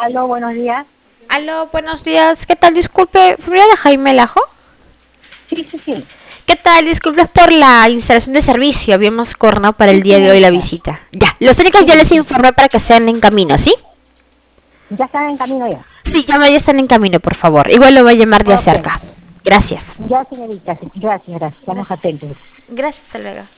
Aló, buenos días. Aló, buenos días. ¿Qué tal? Disculpe, ¿familia de Jaime Lajo? Sí, sí, sí. ¿Qué tal? Disculpe por la instalación de servicio. Habíamos coordinado para el Sí, día de hoy la señorita. visita. Ya, los técnicos ya Sí, les sí. informé para que sean en camino, ¿sí? Ya están en camino ya. Sí, ya están en camino, por favor. Igual lo voy a llamar de Ok. cerca. Gracias. Ya, señorita. Sí. Gracias, gracias. Estamos Gracias. atentos. Gracias, hasta luego.